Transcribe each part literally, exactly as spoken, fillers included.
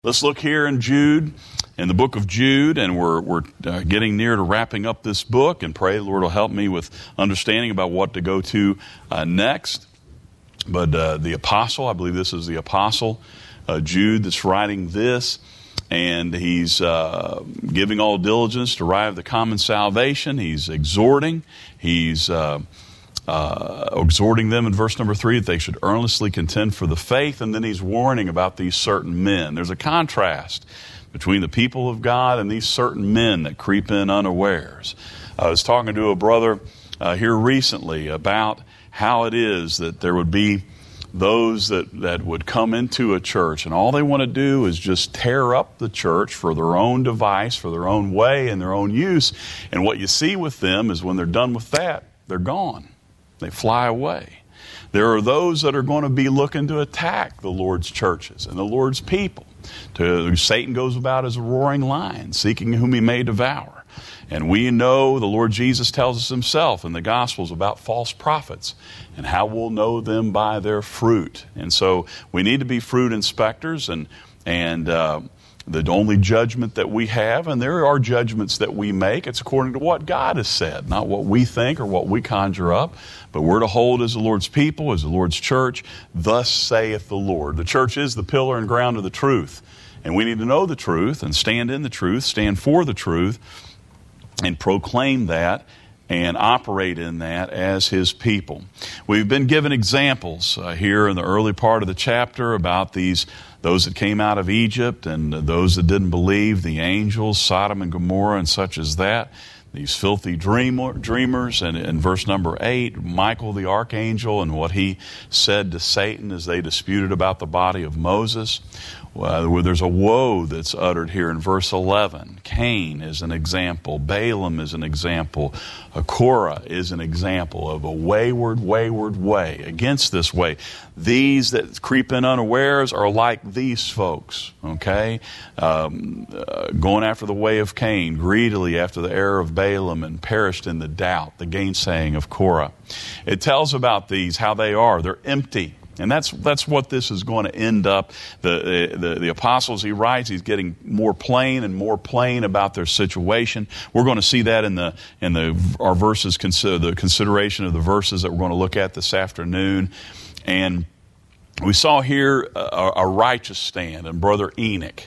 Let's look here in Jude, in the book of Jude, and we're we're uh, getting near to wrapping up this book, and pray the Lord will help me with understanding about what to go to uh, next. But uh, the apostle, I believe this is the apostle uh, Jude that's writing this, and he's uh, giving all diligence to arrive at the common salvation. He's exhorting, he's uh, Uh, exhorting them in verse number three that they should earnestly contend for the faith, and then he's warning about these certain men. There's a contrast between the people of God and these certain men that creep in unawares. I was talking to a brother uh, here recently about how it is that there would be those that, that would come into a church, and all they want to do is just tear up the church for their own device, for their own way and their own use. And what you see with them is when they're done with that, they're gone. They fly away. There are those that are going to be looking to attack the Lord's churches and the Lord's people. To, Satan goes about as a roaring lion, seeking whom he may devour. And we know the Lord Jesus tells us himself in the Gospels about false prophets and how we'll know them by their fruit. And so we need to be fruit inspectors, and and uh, the only judgment that we have, and there are judgments that we make, it's according to what God has said, not what we think or what we conjure up, but we're to hold as the Lord's people, as the Lord's church, thus saith the Lord. The church is the pillar and ground of the truth, and we need to know the truth and stand in the truth, stand for the truth, and proclaim that and operate in that as His people. We've been given examples uh, here in the early part of the chapter about these those that came out of Egypt and those that didn't believe, the angels, Sodom and Gomorrah and such as that, these filthy dreamer, dreamers. And in verse number eight, Michael the archangel and what he said to Satan as they disputed about the body of Moses. Well, where there's a woe that's uttered here in verse eleven. Cain is an example. Balaam is an example. Korah is an example of a wayward, wayward way. Against this way, these that creep in unawares are like these folks, okay? Um, uh, going after the way of Cain, greedily after the error of Balaam, and perished in the doubt, the gainsaying of Korah. It tells about these, how they are. They're empty. And that's that's what this is going to end up. The, the the apostles he writes, he's getting more plain and more plain about their situation. We're going to see that in the in the our verses, consider the consideration of the verses that we're going to look at this afternoon. And we saw here a, a righteous stand in Brother Enoch.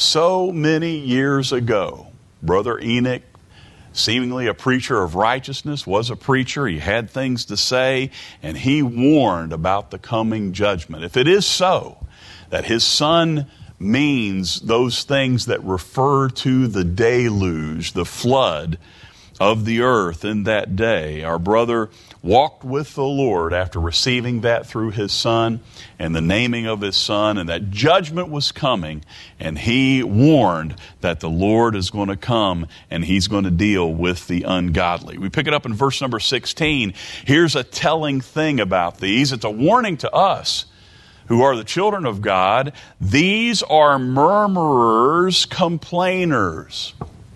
So many years ago, Brother Enoch, seemingly a preacher of righteousness, was a preacher. He had things to say, and he warned about the coming judgment. If it is so that his son means those things that refer to the deluge, the flood of the earth in that day, our brother walked with the Lord after receiving that through his son and the naming of his son, and that judgment was coming, and he warned that the Lord is going to come and he's going to deal with the ungodly. We pick it up in verse number sixteen. Here's a telling thing about these. It's a warning to us who are the children of God. These are murmurers, complainers.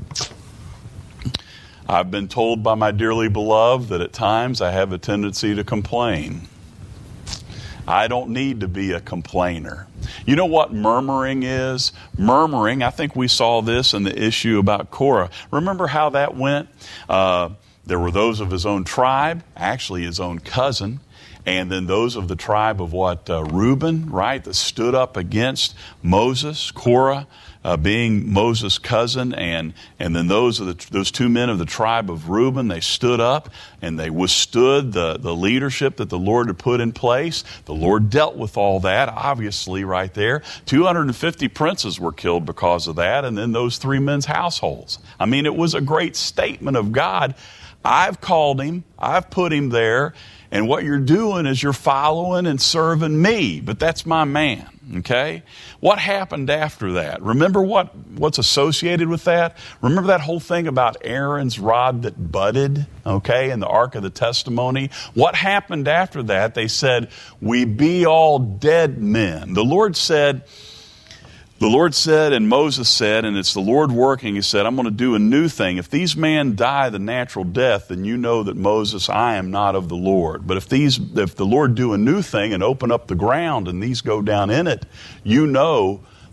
I've been told by my dearly beloved that at times I have a tendency to complain. I don't need to be a complainer. You know what murmuring is? Murmuring, I think we saw this in the issue about Korah. Remember how that went? Uh, there were those of his own tribe, actually his own cousin, and then those of the tribe of what? Uh, Reuben, right? That stood up against Moses, Korah, Uh, being Moses' cousin, and and then those of the, those two men of the tribe of Reuben, they stood up and they withstood the, the leadership that the Lord had put in place. The Lord dealt with all that, obviously, right there. two hundred fifty princes were killed because of that, and then those three men's households. I mean, it was a great statement of God. I've called him, I've put him there, and what you're doing is you're following and serving me, but that's my man. Okay? What happened after that? Remember what, what's associated with that? Remember that whole thing about Aaron's rod that budded, okay, in the Ark of the Testimony? What happened after that? They said, we be all dead men. The Lord said, The Lord said, and Moses said, and it's the Lord working, he said, I'm going to do a new thing. If these men die the natural death, then you know that Moses, I am not of the Lord. But if these, if the Lord do a new thing and open up the ground and these go down in it, you know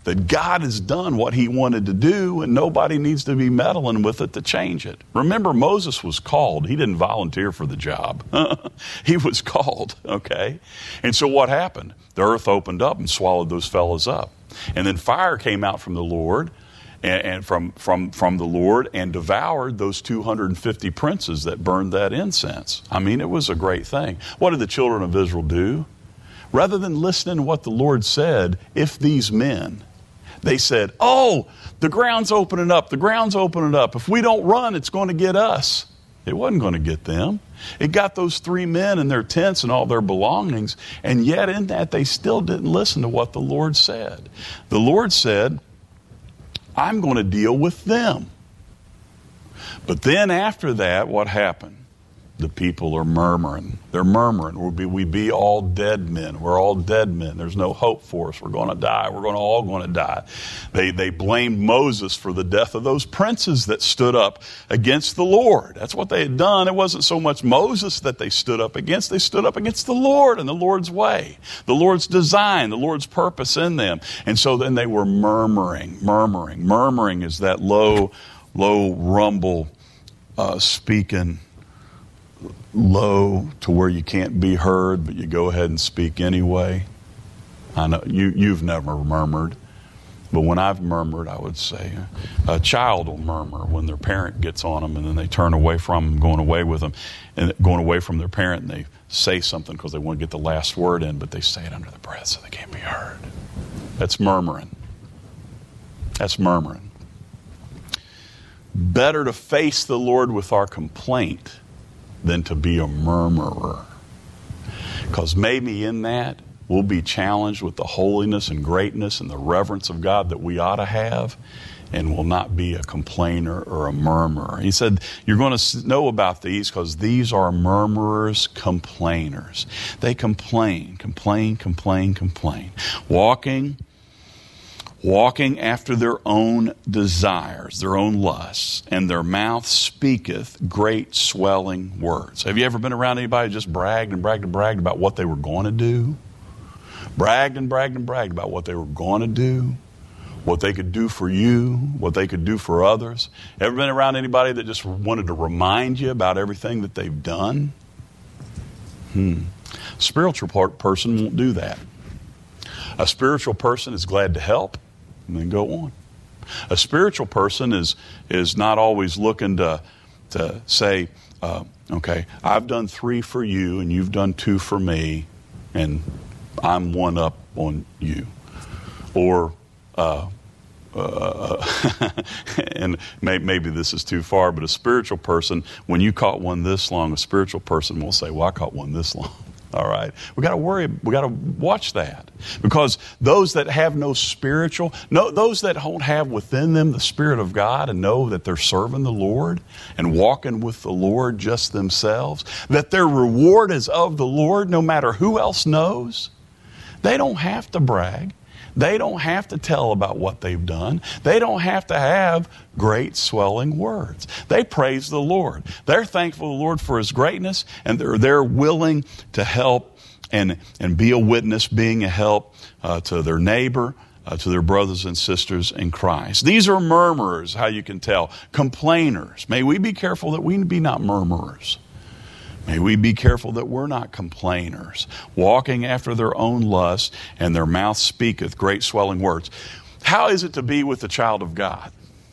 that God has done what he wanted to do, and nobody needs to be meddling with it to change it. Remember, Moses was called. He didn't volunteer for the job. He was called, okay? And so what happened? The earth opened up and swallowed those fellows up. And then fire came out from the Lord, and, and from, from, from the Lord, and devoured those two hundred fifty princes that burned that incense. I mean, it was a great thing. What did the children of Israel do? Rather than listening to what the Lord said, if these men, they said, oh, the ground's opening up, the ground's opening up. If we don't run, it's going to get us. It wasn't going to get them. It got those three men and their tents and all their belongings, and yet in that they still didn't listen to what the Lord said. The Lord said, I'm going to deal with them. But then after that, what happened? The people are murmuring. They're murmuring. We be, we be all dead men. We're all dead men. There's no hope for us. We're going to die. We're going to all going to die. They they blamed Moses for the death of those princes that stood up against the Lord. That's what they had done. It wasn't so much Moses that they stood up against. They stood up against the Lord and the Lord's way, the Lord's design, the Lord's purpose in them. And so then they were murmuring, murmuring. Murmuring is that low, low rumble uh, speaking low to where you can't be heard, but you go ahead and speak anyway. I know you, you've never murmured, but when I've murmured, I would say a child will murmur when their parent gets on them and then they turn away from them, going away with them, and going away from their parent, and they say something because they want to get the last word in, but they say it under the breath so they can't be heard. That's murmuring. That's murmuring. Better to face the Lord with our complaint than to be a murmurer. Because maybe in that, we'll be challenged with the holiness and greatness and the reverence of God that we ought to have, and will not be a complainer or a murmurer. He said, you're going to know about these because these are murmurers, complainers. They complain, complain, complain, complain. Walking walking after their own desires, their own lusts, and their mouth speaketh great swelling words. Have you ever been around anybody who just bragged and bragged and bragged about what they were going to do? Bragged and bragged and bragged about what they were going to do, what they could do for you, what they could do for others. Ever been around anybody that just wanted to remind you about everything that they've done? Hmm. A spiritual person won't do that. A spiritual person is glad to help and then go on. A spiritual person is is not always looking to to say, uh, okay, I've done three for you and you've done two for me, and I'm one up on you. Or, uh, uh, and may, maybe this is too far, but a spiritual person, when you caught one this long, a spiritual person will say, well, I caught one this long. All right. We got to worry. We got to watch that, because those that have no spiritual, no, those that don't have within them the Spirit of God and know that they're serving the Lord and walking with the Lord just themselves, that their reward is of the Lord no matter who else knows, they don't have to brag. They don't have to tell about what they've done. They don't have to have great swelling words. They praise the Lord. They're thankful to the Lord for His greatness, and they're, they're willing to help and, and be a witness, being a help uh, to their neighbor, uh, to their brothers and sisters in Christ. These are murmurers, how you can tell. Complainers. May we be careful that we be not murmurers. May we be careful that we're not complainers, walking after their own lust, and their mouth speaketh great swelling words. How is it to be with the child of God?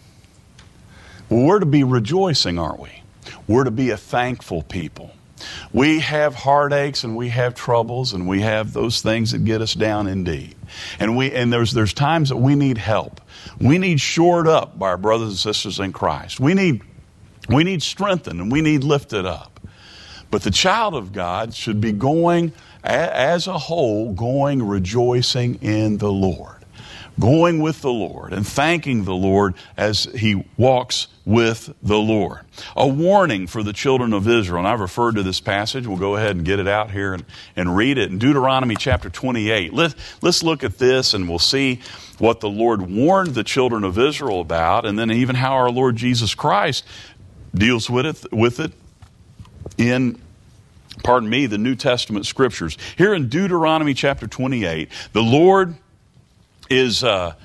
Well, we're to be rejoicing, aren't we? We're to be a thankful people. We have heartaches and we have troubles and we have those things that get us down indeed. And we and there's there's times that we need help. We need shored up by our brothers and sisters in Christ. We need we need strengthened and we need lifted up. But the child of God should be going, as a whole, going rejoicing in the Lord. Going with the Lord and thanking the Lord as he walks with the Lord. A warning for the children of Israel, and I've referred to this passage. We'll go ahead and get it out here and, and read it in Deuteronomy chapter twenty-eight. Let, let's look at this and we'll see what the Lord warned the children of Israel about, and then even how our Lord Jesus Christ deals with it, with it in, pardon me, the New Testament scriptures. Here in Deuteronomy chapter twenty-eight, the Lord is uh,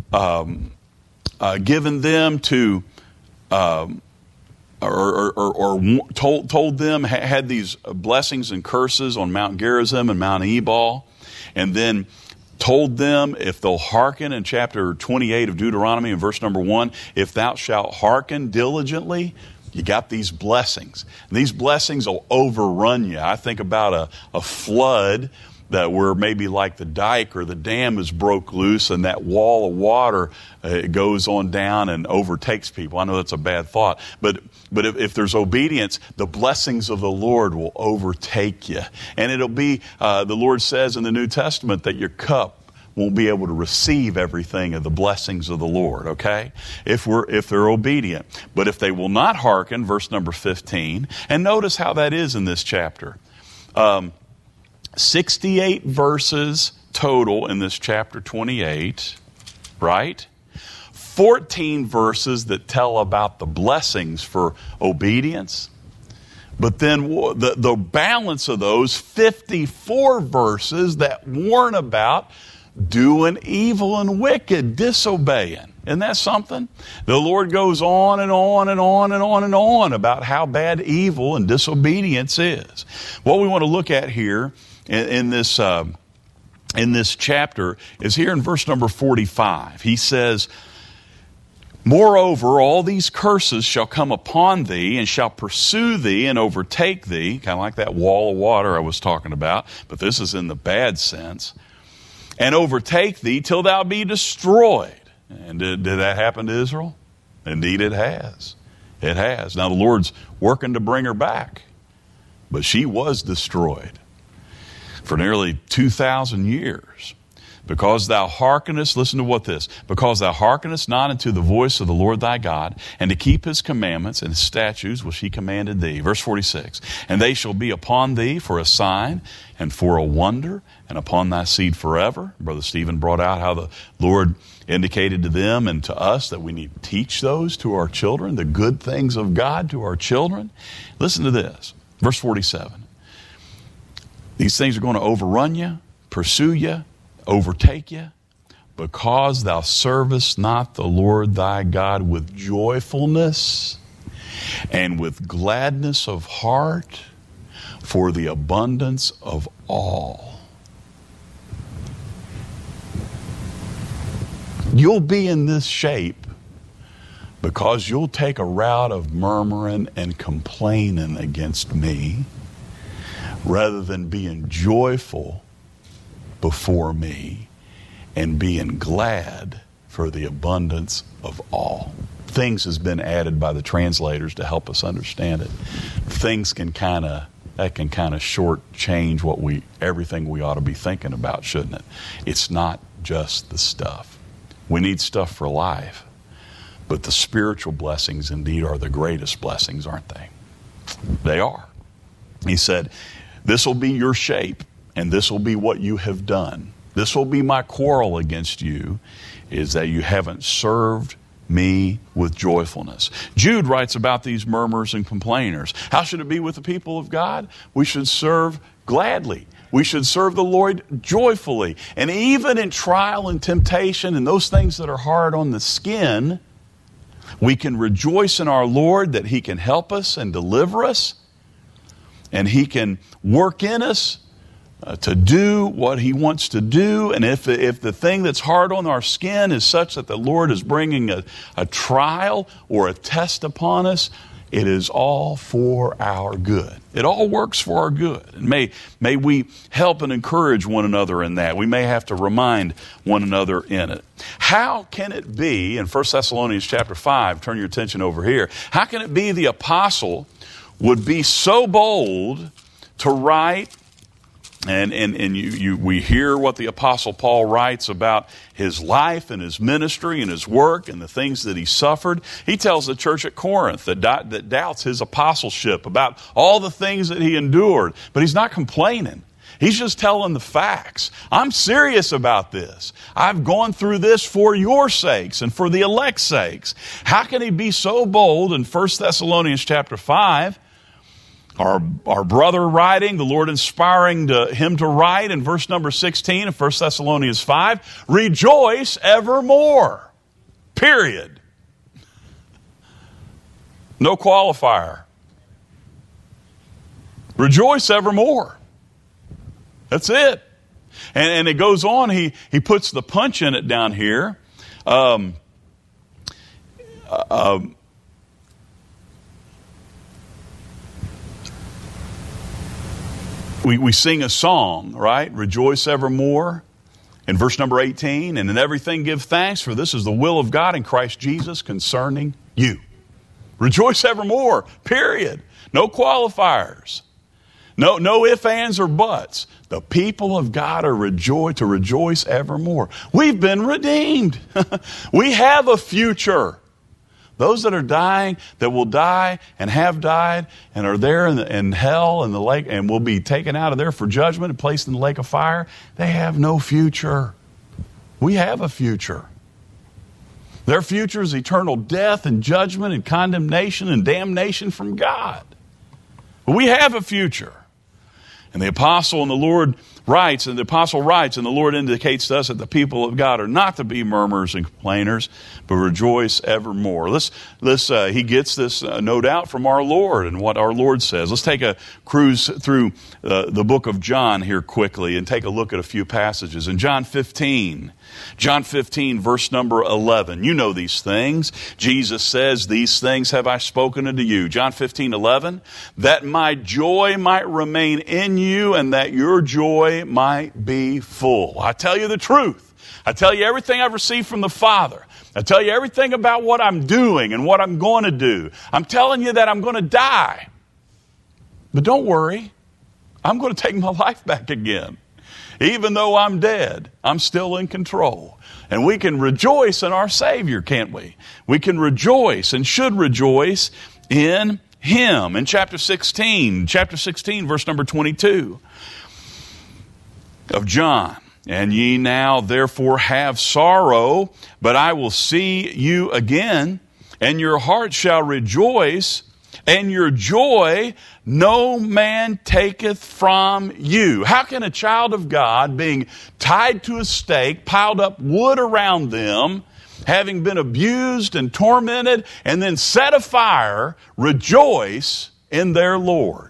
um, uh, given them to, um, or, or, or, or told, told them, had these blessings and curses on Mount Gerizim and Mount Ebal, and then told them if they'll hearken in chapter twenty-eight of Deuteronomy in verse number one, if thou shalt hearken diligently, you got these blessings. And these blessings will overrun you. I think about a, a flood that where maybe like the dike or the dam is broke loose and that wall of water uh, goes on down and overtakes people. I know that's a bad thought, but but if, if there's obedience, the blessings of the Lord will overtake you. And it'll be, uh, the Lord says in the New Testament that your cup won't be able to receive everything of the blessings of the Lord, okay? If we're if they're obedient. But if they will not hearken, verse number fifteen, and notice how that is in this chapter. Um, sixty-eight verses total in this chapter twenty-eight, right? fourteen verses that tell about the blessings for obedience. But then the, the balance of those fifty-four verses that warn about doing evil and wicked, disobeying. Isn't that something? The Lord goes on and on and on and on and on about how bad evil and disobedience is. What we want to look at here in, in this uh, in this chapter is here in verse number forty-five. He says, moreover, all these curses shall come upon thee and shall pursue thee and overtake thee, kind of like that wall of water I was talking about, but this is in the bad sense, and overtake thee till thou be destroyed. And did, did that happen to Israel? Indeed it has. It has. Now the Lord's working to bring her back, but she was destroyed for nearly two thousand years. Because thou hearkenest, listen to what this, because thou hearkenest not unto the voice of the Lord thy God, and to keep his commandments and his statutes which he commanded thee. Verse forty-six, and they shall be upon thee for a sign and for a wonder, and upon thy seed forever. Brother Stephen brought out how the Lord indicated to them and to us that we need to teach those to our children, the good things of God to our children. Listen to this, verse forty-seven. These things are going to overrun you, pursue you, overtake you, because thou servest not the Lord thy God with joyfulness and with gladness of heart for the abundance of all. You'll be in this shape because you'll take a route of murmuring and complaining against me rather than being joyful before me and being glad for the abundance of all. Things has been added by the translators to help us understand it. Things can kind of that can kind of shortchange what we everything we ought to be thinking about, shouldn't it? It's not just the stuff. We need stuff for life, but the spiritual blessings indeed are the greatest blessings, aren't they? They are. He said, this will be your shape, and this will be what you have done. This will be my quarrel against you, is that you haven't served me with joyfulness. Jude writes about these murmurers and complainers. How should it be with the people of God? We should serve gladly. We should serve the Lord joyfully. And even in trial and temptation and those things that are hard on the skin, we can rejoice in our Lord that He can help us and deliver us, and He can work in us Uh, to do what He wants to do. And if, if the thing that's hard on our skin is such that the Lord is bringing a, a trial or a test upon us, it is all for our good. It all works for our good. And may, may we help and encourage one another in that. We may have to remind one another in it. How can it be, in First Thessalonians chapter five, turn your attention over here, how can it be the apostle would be so bold to write, And and and you, you we hear what the Apostle Paul writes about his life and his ministry and his work and the things that he suffered. He tells the church at Corinth that, that doubts his apostleship about all the things that he endured. But he's not complaining. He's just telling the facts. I'm serious about this. I've gone through this for your sakes and for the elect's sakes. How can he be so bold in First Thessalonians chapter five our, our brother writing, the Lord inspiring to, him to write in verse number sixteen of First Thessalonians five, rejoice evermore. Period. No qualifier. Rejoice evermore. That's it. And, and it goes on, he, he puts the punch in it down here. Um, uh, we, we sing a song, right? Rejoice evermore. In verse number eighteen, and in everything give thanks, for this is the will of God in Christ Jesus concerning you. Rejoice evermore, period. No qualifiers. No, no ifs, ands, or buts. The people of God are rejoice to rejoice evermore. We've been redeemed. We have a future. Those that are dying, that will die and have died and are there in, the, in hell and the lake and will be taken out of there for judgment and placed in the lake of fire, they have no future. We have a future. Their future is eternal death and judgment and condemnation and damnation from God. But we have a future. And the apostle and the Lord writes, and the apostle writes, and the Lord indicates to us that the people of God are not to be murmurers and complainers, but rejoice evermore. Let's, let's, uh, he gets this, uh, no doubt, from our Lord and what our Lord says. Let's take a cruise through uh, the book of John here quickly and take a look at a few passages. In John fifteen, John fifteen, verse number eleven. You know these things. Jesus says, these things have I spoken unto you. John fifteen, eleven. That my joy might remain in you and that your joy might be full. I tell you the truth. I tell you everything I've received from the Father. I tell you everything about what I'm doing and what I'm going to do. I'm telling you that I'm going to die. But don't worry. I'm going to take my life back again. Even though I'm dead, I'm still in control. And we can rejoice in our Savior, can't we? We can rejoice and should rejoice in Him. In chapter sixteen, chapter sixteen, verse number twenty-two of John. And ye now therefore have sorrow, but I will see you again, and your heart shall rejoice, and your joy no man taketh from you. How can a child of God, being tied to a stake, piled up wood around them, having been abused and tormented, and then set afire, rejoice in their Lord?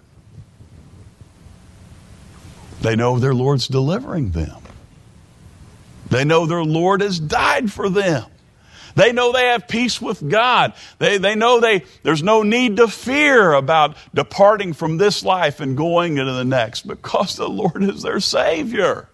They know their Lord's delivering them. They know their Lord has died for them. They know they have peace with God. They, they know they, there's no need to fear about departing from this life and going into the next, because the Lord is their Savior.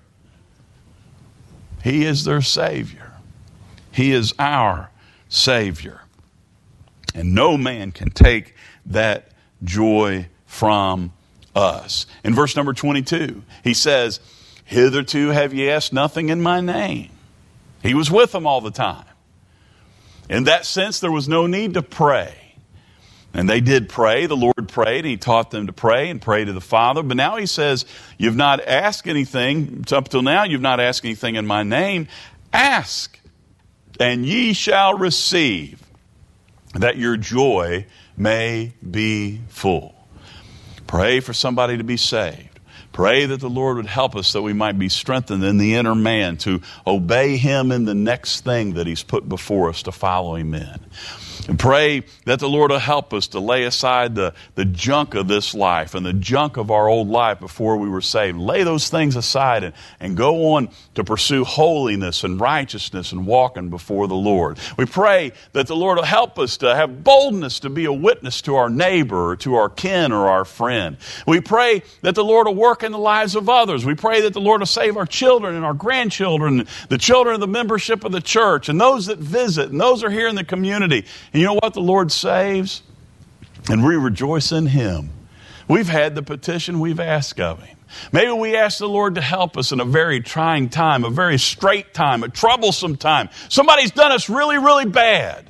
He is their Savior. He is our Savior. And no man can take that joy from us. In verse number twenty-two, he says, hitherto have ye asked nothing in my name. He was with them all the time. In that sense, there was no need to pray. And they did pray. The Lord prayed, and He taught them to pray and pray to the Father. But now He says, you've not asked anything. Up till now, you've not asked anything in my name. Ask, and ye shall receive, that your joy may be full. Pray for somebody to be saved. Pray that the Lord would help us that we might be strengthened in the inner man to obey Him in the next thing that He's put before us to follow Him in. And pray that the Lord will help us to lay aside the, the junk of this life and the junk of our old life before we were saved. Lay those things aside and, and go on to pursue holiness and righteousness and walking before the Lord. We pray that the Lord will help us to have boldness to be a witness to our neighbor or to our kin or our friend. We pray that the Lord will work in the lives of others. We pray that the Lord will save our children and our grandchildren, the children of the membership of the church, and those that visit, and those who are here in the community. And you know what? The Lord saves, and we rejoice in Him. We've had the petition we've asked of Him. Maybe we ask the Lord to help us in a very trying time, a very straight time, a troublesome time. Somebody's done us really, really bad.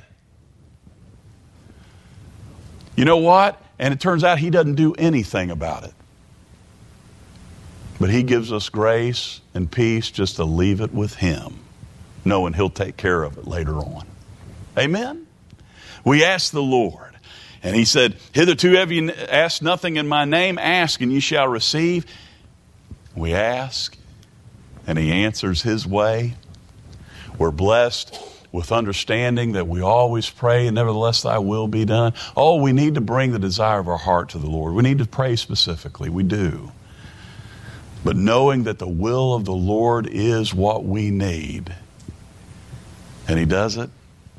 You know what? And it turns out He doesn't do anything about it. But He gives us grace and peace just to leave it with Him, knowing He'll take care of it later on. Amen? We ask the Lord. And he said, hitherto have you asked nothing in my name. Ask and you shall receive. We ask and he answers his way. We're blessed with understanding that we always pray, and nevertheless thy will be done. Oh, we need to bring the desire of our heart to the Lord. We need to pray specifically. We do. But knowing that the will of the Lord is what we need, and he does it,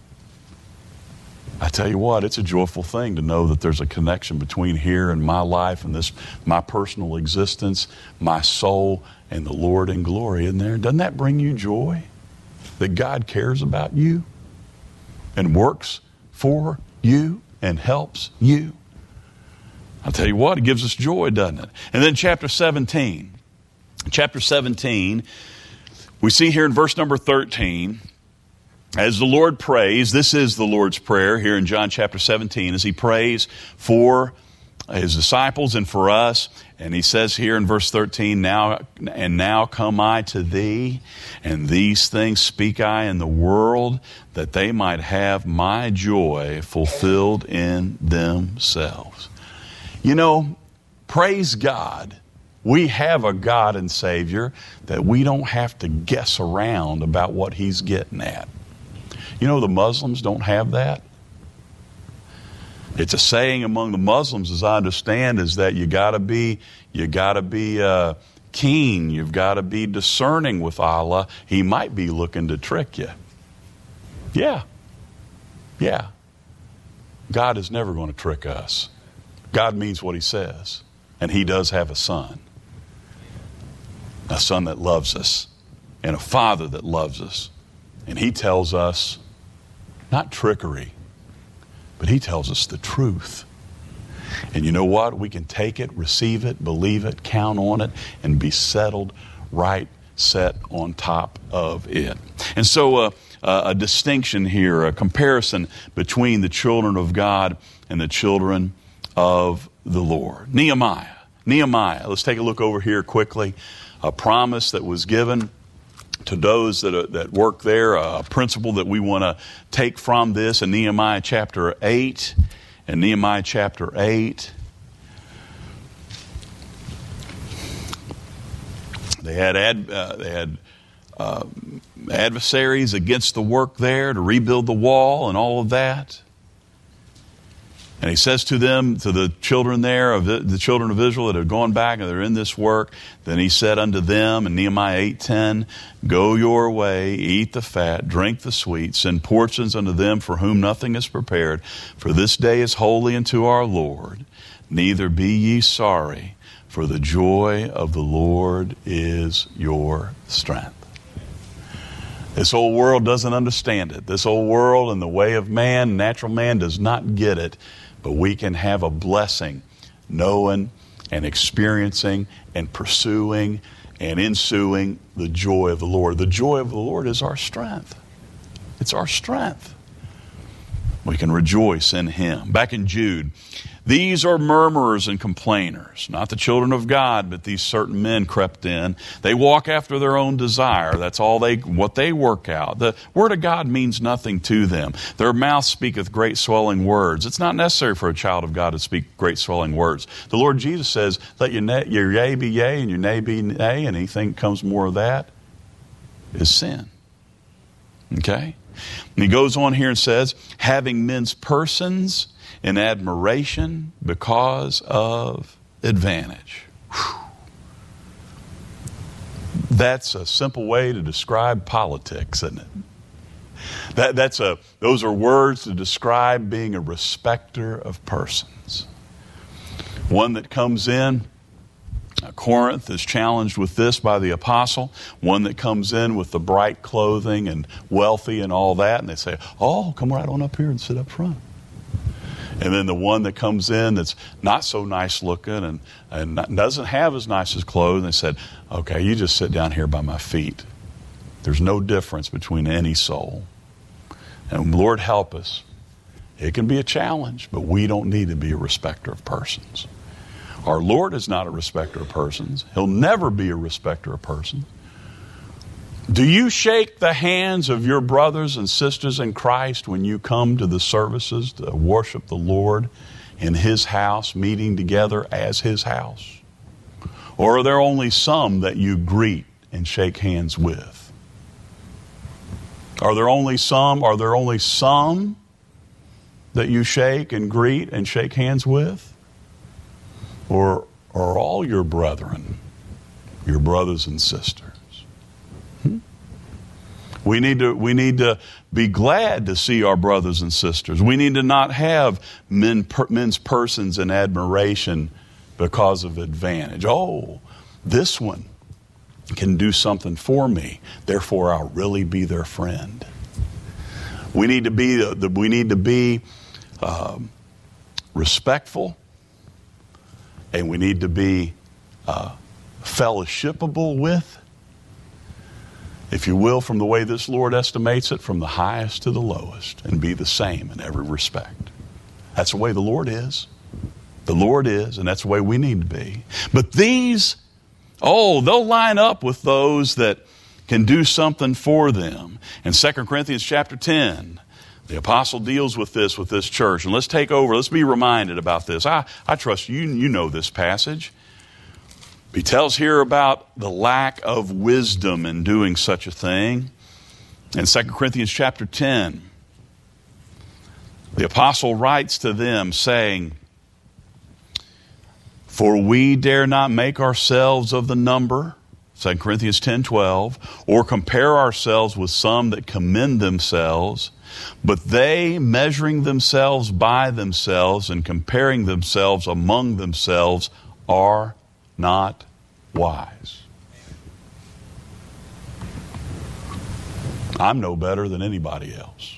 I tell you what, it's a joyful thing to know that there's a connection between here and my life and this, my personal existence, my soul, and the Lord in glory. Isn't there? Doesn't that bring you joy? That God cares about you and works for you and helps you. I'll tell you what, it gives us joy, doesn't it? And then chapter seventeen. Chapter seventeen, we see here in verse number thirteen, as the Lord prays, this is the Lord's prayer here in John chapter seventeen, as he prays for his disciples and for us. And he says here in verse thirteen, now and now come I to thee, and these things speak I in the world, that they might have my joy fulfilled in themselves. You know, praise God, we have a God and Savior that we don't have to guess around about what he's getting at. You know, the Muslims don't have that. It's a saying among the Muslims, as I understand, is that you got to be, you got to be uh, keen. You've got to be discerning with Allah. He might be looking to trick you. Yeah, yeah. God is never going to trick us. God means what he says, and he does have a son, a son that loves us, and a father that loves us, and he tells us not trickery, but he tells us the truth. And you know what? We can take it, receive it, believe it, count on it, and be settled right, set on top of it. And so uh, uh, a distinction here, a comparison between the children of God and the children of the Lord. Nehemiah. Nehemiah. Let's take a look over here quickly. A promise that was given to those that, uh, that work there, a principle that we want to take from this in Nehemiah chapter eight. In Nehemiah chapter eight, they had ad, uh, they had uh, adversaries against the work there to rebuild the wall and all of that. And he says to them, to the children there, of the, the children of Israel that have gone back and they're in this work, then he said unto them in Nehemiah eight ten, go your way, eat the fat, drink the sweet, send portions unto them for whom nothing is prepared. For this day is holy unto our Lord. Neither be ye sorry, for the joy of the Lord is your strength. This old world doesn't understand it. This old world and the way of man, natural man, does not get it. But we can have a blessing knowing and experiencing and pursuing and ensuing the joy of the Lord. The joy of the Lord is our strength. It's our strength. We can rejoice in him. Back in Jude, these are murmurers and complainers, not the children of God, but these certain men crept in. They walk after their own desire. That's all they, what they work out. The word of God means nothing to them. Their mouth speaketh great swelling words. It's not necessary for a child of God to speak great swelling words. The Lord Jesus says, let your, na- your yea be yea and your nay be nay, and anything that comes more of that is sin. Okay? And he goes on here and says, having men's persons in admiration because of advantage. Whew. That's a simple way to describe politics, isn't it? That, that's a, those are words to describe being a respecter of persons. One that comes in, Corinth is challenged with this by the apostle, one that comes in with the bright clothing and wealthy and all that, and they say, oh, come right on up here and sit up front. And then the one that comes in that's not so nice looking and, and not, doesn't have as nice as clothes, and they said, okay, you just sit down here by my feet. There's no difference between any soul. And Lord help us. It can be a challenge, but we don't need to be a respecter of persons. Our Lord is not a respecter of persons. He'll never be a respecter of persons. Do you shake the hands of your brothers and sisters in Christ when you come to the services to worship the Lord in His house, meeting together as His house? Or are there only some that you greet and shake hands with? Are there only some, are there only some that you shake and greet and shake hands with? Or are all your brethren your brothers and sisters? Hmm? We need to, we need to be glad to see our brothers and sisters. We need to not have men, per, men's persons in admiration because of advantage. Oh, this one can do something for me, therefore I'll really be their friend. We need to be, the, we need to be um, respectful, and we need to be uh, fellowshipable with, if you will, from the way this Lord estimates it, from the highest to the lowest, and be the same in every respect. That's the way the Lord is. The Lord is, and that's the way we need to be. But these, oh, they'll line up with those that can do something for them. In Second Corinthians chapter ten, the apostle deals with this with this church. And let's take over. Let's be reminded about this. I, I trust you, you know this passage. He tells here about the lack of wisdom in doing such a thing. In Second Corinthians chapter ten, the apostle writes to them saying, "For we dare not make ourselves of the number," Second Corinthians ten twelve, "or compare ourselves with some that commend themselves, but they, measuring themselves by themselves and comparing themselves among themselves, are not wise." I'm no better than anybody else.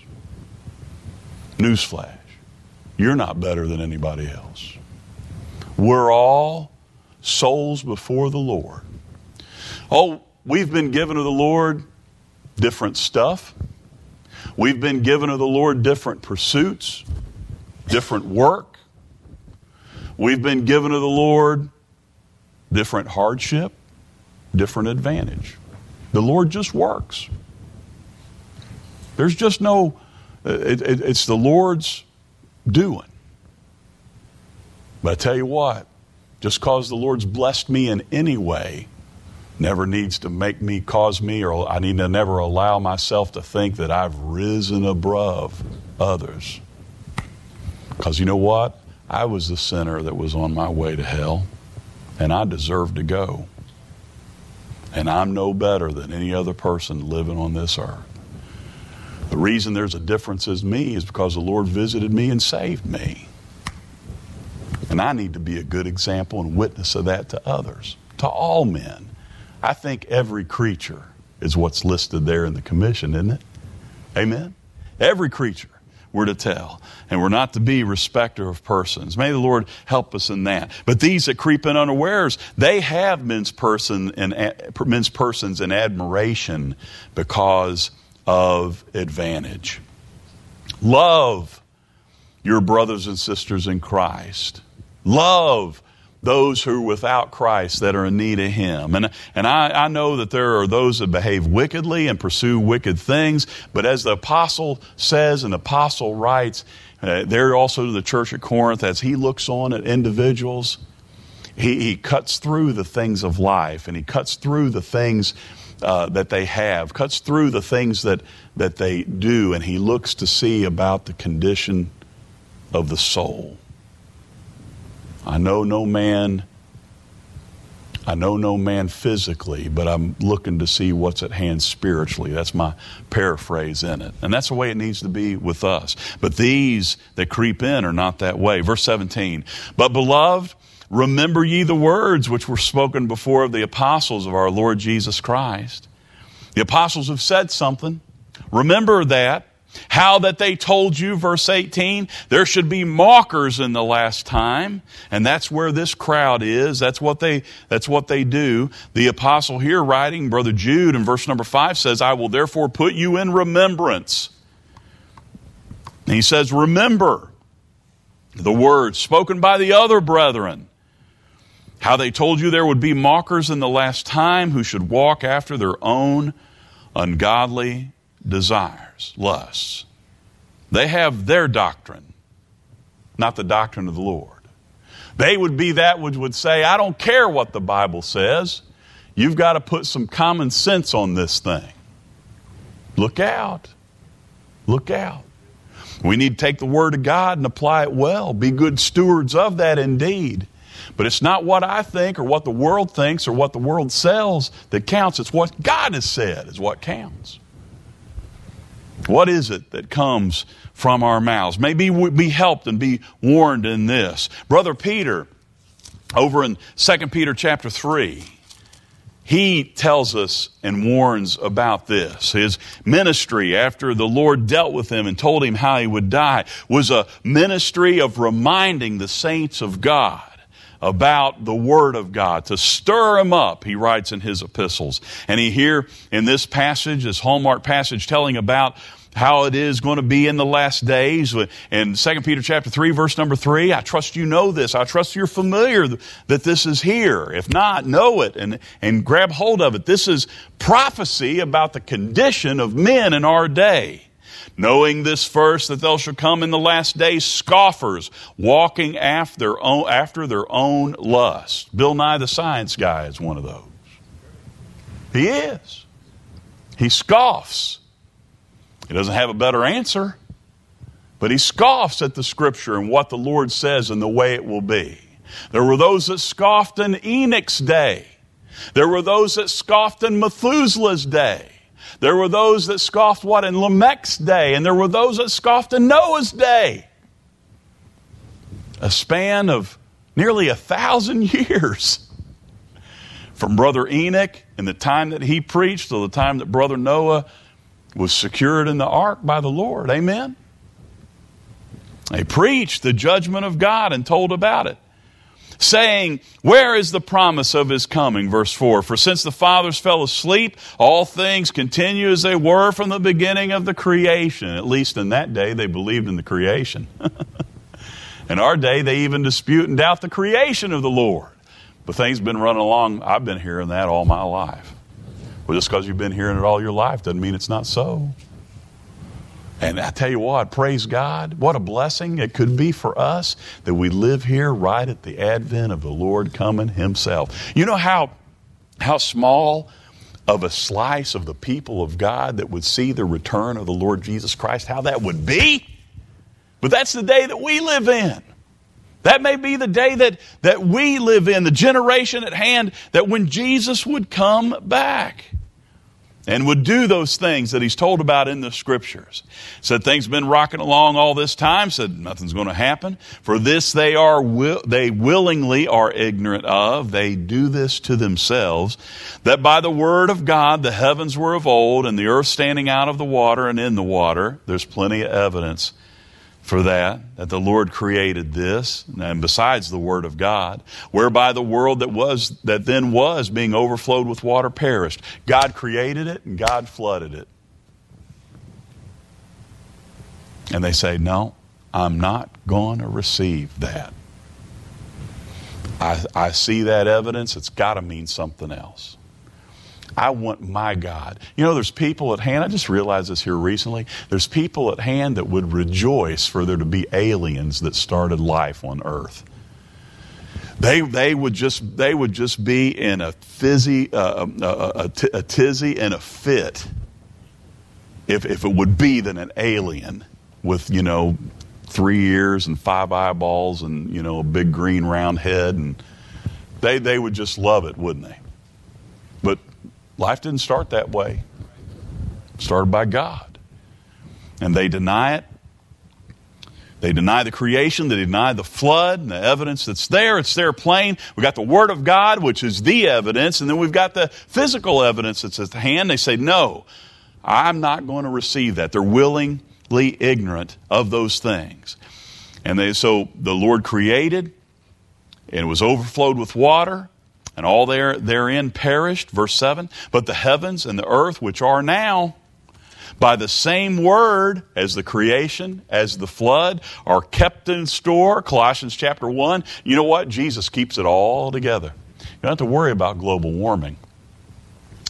Newsflash, you're not better than anybody else. We're all souls before the Lord. Oh, we've been given of the Lord different stuff. We've been given of the Lord different pursuits, different work. We've been given of the Lord different hardship, different advantage. The Lord just works. There's just no, it, it, it's the Lord's doing. But I tell you what, just because the Lord's blessed me in any way, never needs to make me, cause me, or I need to never allow myself to think that I've risen above others. Because you know what? I was the sinner that was on my way to hell, and I deserve to go. And I'm no better than any other person living on this earth. The reason there's a difference in me is because the Lord visited me and saved me. And I need to be a good example and witness of that to others, to all men. I think every creature is what's listed there in the commission, isn't it? Amen? Every creature we're to tell. And we're not to be respecter of persons. May the Lord help us in that. But these that creep in unawares, they have men's, person and, men's persons in admiration because of advantage. Love your brothers and sisters in Christ. Love those who are without Christ, that are in need of Him. And, and I, I know that there are those that behave wickedly and pursue wicked things, but as the apostle says and the apostle writes, uh, there also to the church at Corinth, as he looks on at individuals, he, he cuts through the things of life, and he cuts through the things uh, that they have, cuts through the things that, that they do, and he looks to see about the condition of the soul. I know no man, I know no man physically, but I'm looking to see what's at hand spiritually. That's my paraphrase in it. And that's the way it needs to be with us. But these that creep in are not that way. Verse seventeen, "But beloved, remember ye the words which were spoken before of the apostles of our Lord Jesus Christ." The apostles have said something. Remember that. How that they told you, verse eighteen, there should be mockers in the last time. And that's where this crowd is. That's what they, that's what they do. The apostle here writing, Brother Jude, in verse number five says, "I will therefore put you in remembrance." And he says, remember the words spoken by the other brethren. How they told you there would be mockers in the last time who should walk after their own ungodly desires, lusts. They have their doctrine, not the doctrine of the Lord. They would be that which would say, I don't care what the Bible says. You've got to put some common sense on this thing. Look out. Look out. We need to take the Word of God and apply it well. Be good stewards of that indeed. But it's not what I think or what the world thinks or what the world sells that counts. It's what God has said is what counts. What is it that comes from our mouths? Maybe we be helped and be warned in this. Brother Peter, over in Second Peter chapter three, he tells us and warns about this. His ministry, after the Lord dealt with him and told him how he would die, was a ministry of reminding the saints of God about the Word of God, to stir them up, he writes in his epistles. And he here in this passage, this hallmark passage, telling about how it is going to be in the last days. In Second Peter chapter three, verse number three, I trust you know this. I trust you're familiar that this is here. If not, know it and, and grab hold of it. This is prophecy about the condition of men in our day. Knowing this first, that there shall come in the last days scoffers, walking after their own, after their own lust. Bill Nye the Science Guy is one of those. He is. He scoffs. He doesn't have a better answer, but he scoffs at the Scripture and what the Lord says and the way it will be. There were those that scoffed in Enoch's day. There were those that scoffed in Methuselah's day. There were those that scoffed what in Lamech's day, and there were those that scoffed in Noah's day. A span of nearly a thousand years. From Brother Enoch and the time that he preached to the time that Brother Noah was secured in the ark by the Lord. Amen? They preached the judgment of God and told about it, saying, where is the promise of his coming? Verse four, for since the fathers fell asleep, all things continue as they were from the beginning of the creation. At least in that day, they believed in the creation. In our day, they even dispute and doubt the creation of the Lord. But things have been running along. I've been hearing that all my life. Well, just because you've been hearing it all your life doesn't mean it's not so. And I tell you what, praise God, what a blessing it could be for us that we live here right at the advent of the Lord coming himself. You know how, how small of a slice of the people of God that would see the return of the Lord Jesus Christ, how that would be? But that's the day that we live in. That may be the day that, that we live in, the generation at hand, that when Jesus would come back and would do those things that he's told about in the Scriptures. Said things have been rocking along all this time. Said nothing's going to happen. For this they are will, they willingly are ignorant of. They do this to themselves. That by the word of God the heavens were of old, and the earth standing out of the water and in the water. There's plenty of evidence for that, that the Lord created this, and besides the Word of God, whereby the world that was, that then was, being overflowed with water perished. God created it and God flooded it. And they say, no, I'm not going to receive that. I, I see that evidence. It's got to mean something else. I want my God. You know, there's people at hand, I just realized this here recently, there's people at hand that would rejoice for there to be aliens that started life on earth. They they would just they would just be in a fizzy, uh, a, a, a, t- a tizzy and a fit if if it would be then an alien with, you know, three ears and five eyeballs and, you know, a big green round head, and they they would just love it, wouldn't they? But life didn't start that way. It started by God. And they deny it. They deny the creation. They deny the flood and the evidence that's there. It's there plain. We've got the Word of God, which is the evidence. And then we've got the physical evidence that's at hand. They say, no, I'm not going to receive that. They're willingly ignorant of those things. And they, so the Lord created, and it was overflowed with water, and all there therein perished, verse seven. But the heavens and the earth, which are now, by the same word as the creation, as the flood, are kept in store, Colossians chapter one. You know what? Jesus keeps it all together. You don't have to worry about global warming.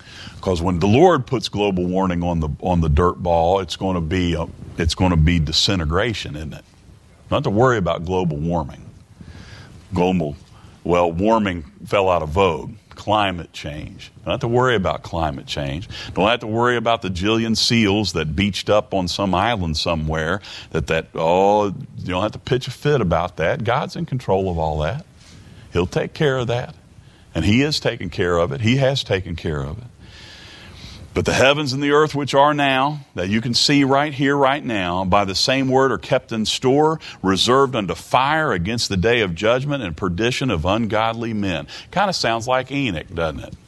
Because when the Lord puts global warming on the on the dirt ball, it's going to be a, it's going to be disintegration, isn't it? Not to worry about global warming. Global, well, warming fell out of vogue. Climate change. Don't have to worry about climate change. Don't have to worry about the jillion seals that beached up on some island somewhere. That that oh, you don't have to pitch a fit about that. God's in control of all that. He'll take care of that, and He is taking care of it. He has taken care of it. But the heavens and the earth which are now, that you can see right here, right now, by the same word are kept in store, reserved unto fire against the day of judgment and perdition of ungodly men. Kind of sounds like Enoch, doesn't it?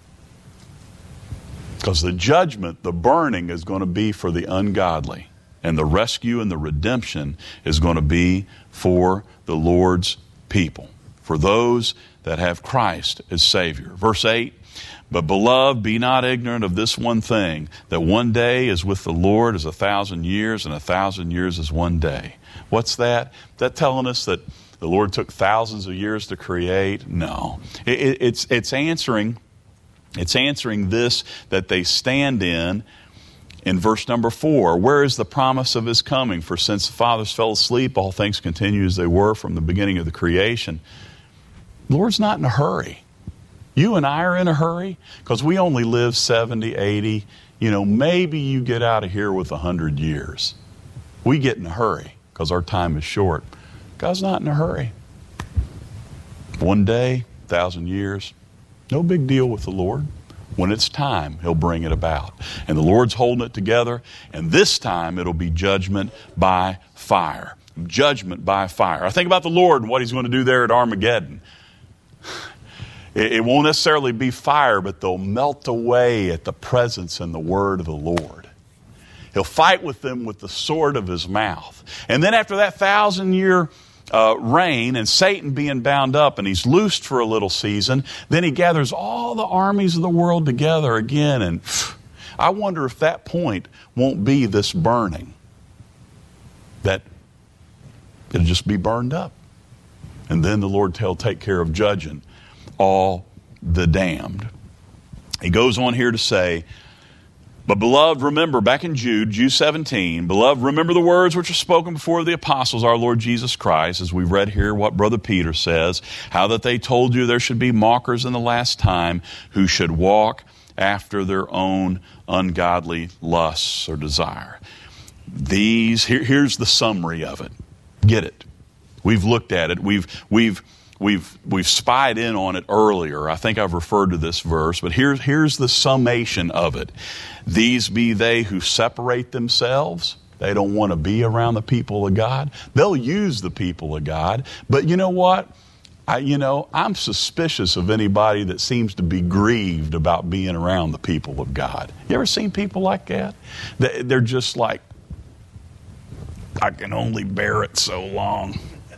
Because the judgment, the burning, is going to be for the ungodly. And the rescue and the redemption is going to be for the Lord's people, for those that have Christ as Savior. Verse eight, but beloved, be not ignorant of this one thing, that one day is with the Lord as a thousand years, and a thousand years is one day. What's that? Is that telling us that the Lord took thousands of years to create? No. It, it, it's, it's answering, it's answering this that they stand in in verse number four. Where is the promise of His coming? For since the fathers fell asleep, all things continue as they were from the beginning of the creation. The Lord's not in a hurry. You and I are in a hurry because we only live seventy, eighty. You know, maybe you get out of here with one hundred years. We get in a hurry because our time is short. God's not in a hurry. One day, a thousand years, no big deal with the Lord. When it's time, He'll bring it about. And the Lord's holding it together, and this time it'll be judgment by fire. Judgment by fire. I think about the Lord and what He's going to do there at Armageddon. It won't necessarily be fire, but they'll melt away at the presence and the word of the Lord. He'll fight with them with the sword of His mouth. And then after that thousand year uh, reign and Satan being bound up and he's loosed for a little season, then He gathers all the armies of the world together again. And phew, I wonder if that point won't be this burning. That it'll just be burned up. And then the Lord will take care of judging all the damned. He goes on here to say, but beloved, remember, back in Jude, Jude seventeen, beloved, remember the words which are spoken before the apostles, our Lord Jesus Christ, as we read here what Brother Peter says, how that they told you there should be mockers in the last time who should walk after their own ungodly lusts or desire. These, here, here's the summary of it. Get it. We've looked at it. We've, we've, We've we've spied in on it earlier. I think I've referred to this verse, but here's here's the summation of it. These be they who separate themselves. They don't want to be around the people of God. They'll use the people of God. But you know what? I you know, I'm suspicious of anybody that seems to be grieved about being around the people of God. You ever seen people like that? They're just like, I can only bear it so long.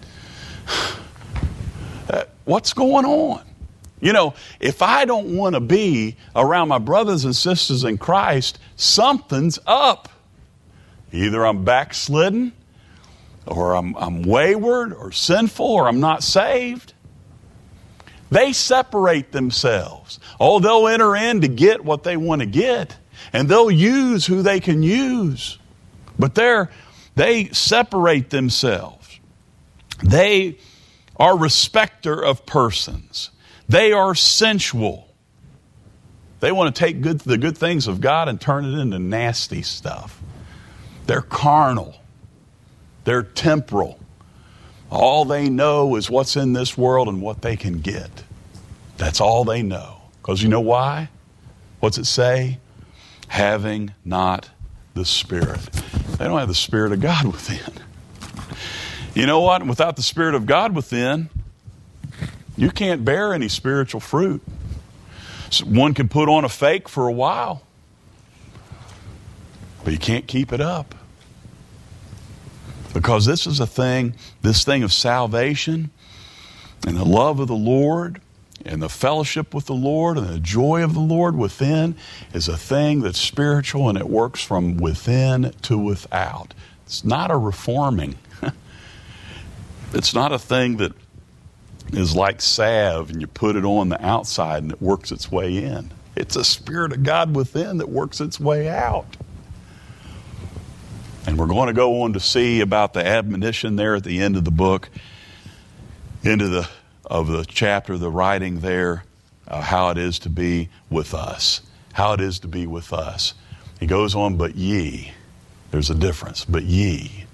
Uh, what's going on? You know, if I don't want to be around my brothers and sisters in Christ, something's up. Either I'm backslidden, or I'm, I'm wayward, or sinful, or I'm not saved. They separate themselves. Oh, they'll enter in to get what they want to get, and they'll use who they can use. But they're, they separate themselves. They are respecter of persons. They are sensual. They want to take good, the good things of God and turn it into nasty stuff. They're carnal. They're temporal. All they know is what's in this world and what they can get. That's all they know. Because you know why? What's it say? Having not the Spirit. They don't have the Spirit of God within. You know what? Without the Spirit of God within, you can't bear any spiritual fruit. So one can put on a fake for a while, but you can't keep it up. Because this is a thing, this thing of salvation and the love of the Lord and the fellowship with the Lord and the joy of the Lord within is a thing that's spiritual, and it works from within to without. It's not a reforming. It's not a thing that is like salve and you put it on the outside and it works its way in. It's the Spirit of God within that works its way out. And we're going to go on to see about the admonition there at the end of the book, into the of the chapter, the writing there, uh, how it is to be with us. How it is to be with us. He goes on, but ye. There's a difference. But ye.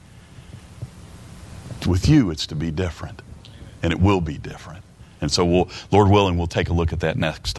With you, it's to be different. And it will be different. And so, we'll, Lord willing, we'll take a look at that next time.